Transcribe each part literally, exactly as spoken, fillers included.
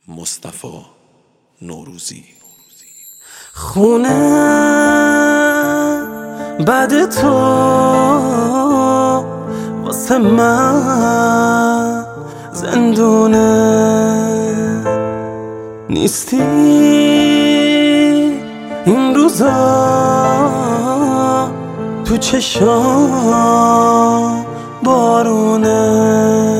مصطفی نوروزی. خونه بعد تو واسه من زندونه، نیستی این روزا تو چشام بارونه،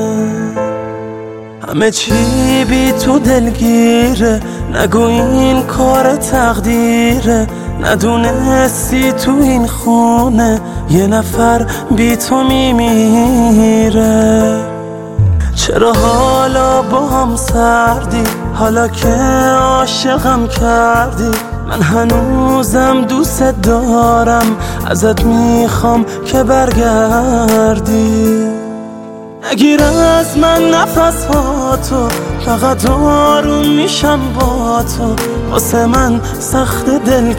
همه چی بی تو دلگیره، نگو این کار تقدیره، ندونستی تو این خونه یه نفر بی تو میمیره. چرا حالا با هم سردی، حالا که عاشقم کردی، من هنوزم دوست دارم، ازت میخوام که برگردی. نگیر از من نفس ها تو، فقط آروم میشم با تو، واسه من سخت دل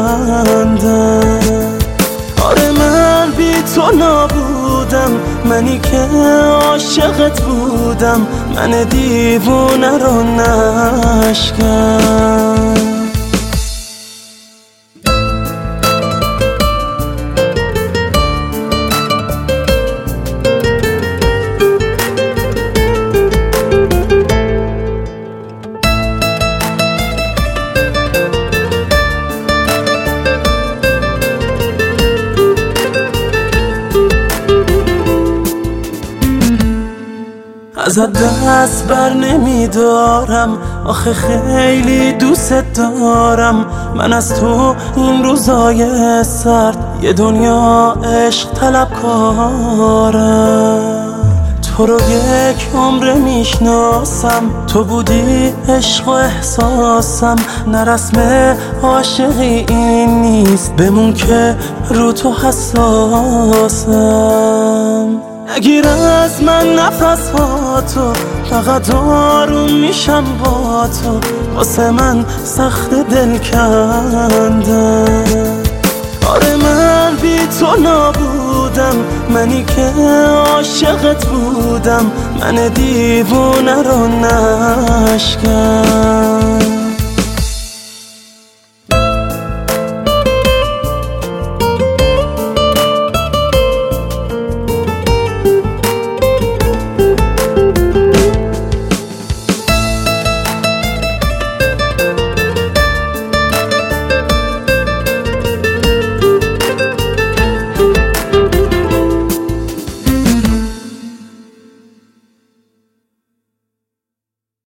کندن. آره من بی تو نابودم، منی که عاشقت بودم، من دیوونه رو نشکن. ازت دست بر نمیدارم، آخه خیلی دوست دارم، من از تو این روزای سرد یه دنیا عشق طلبکارم. تو رو یک عمر میشناسم، تو بودی عشق و احساسم، نه رسم عاشقی این نیست، بمون که رو تو حساسم. نگیر از من نفس ها تو، فقط آروم میشم با تو، واسه من سخت دل کندن. آره من بی تو نابودم، منی که عاشقت بودم، من دیوونه رو نشکن.